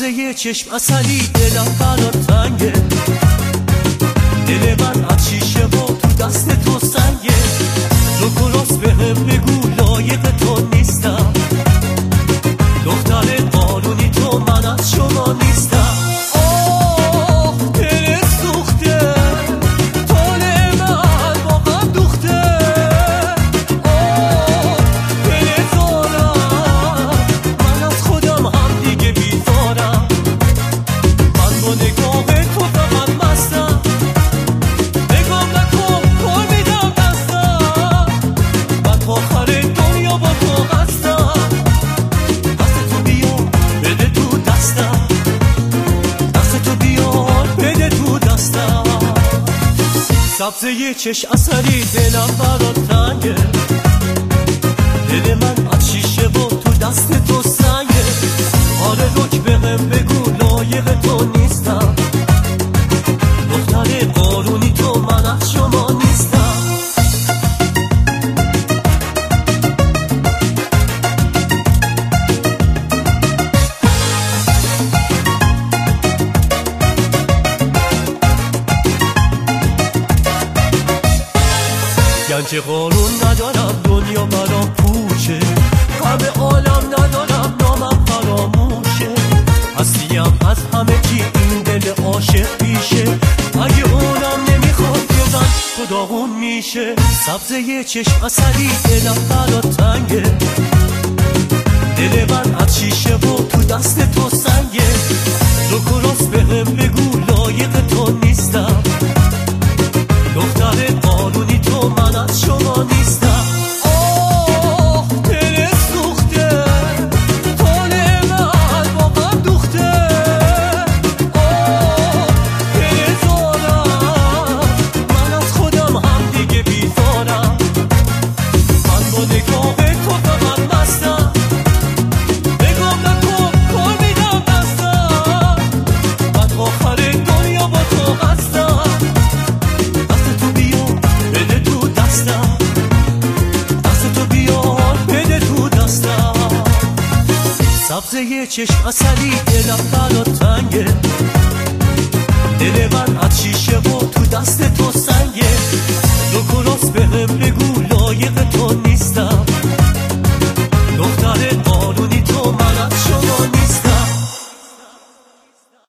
سبزه چشم اصلی دلم برات تنگه، دل من از شیشه و تو دست تو سنگه. رو کلاس به هم بگو لایق تو نیستم، دختر قانونی تو من از شما نیستم. سبزه چشم اصلی دلم برات تنگه، دل من از شیشه و تو دست تو سنگه. آره رک به هم بگو لایق تو نیستم، دختر قانونی تو من از شما نیستم. گنج قانون ندارم دنیا برام پوچه، غم عالم ندارم نامم فراموشه. هستیم از همه چی این دل عاشق پیشه، اگه اونم نمیخواد که من خداغون میشه. سبزه چشم اصلی دلم برات تنگه، دل من از شیشه و تو دست تو سنگه. رو کلاس به هم بگو لایق تو نیستم، دختر قانونی تو من از شما نیستم. دل سوخته طول من با من دوخته، دل زارم من از خودم هم دیگه بیزارم. من با نگاه تو فقط مستم، نگام نکن کار میدم دستم. من آخر دنیا با تو هستم، سبزه چشم اصلی دلم برات تنگه، دل من از شیشه و تو دست تو سنگه. رو کلاس به هم بگو لایق تو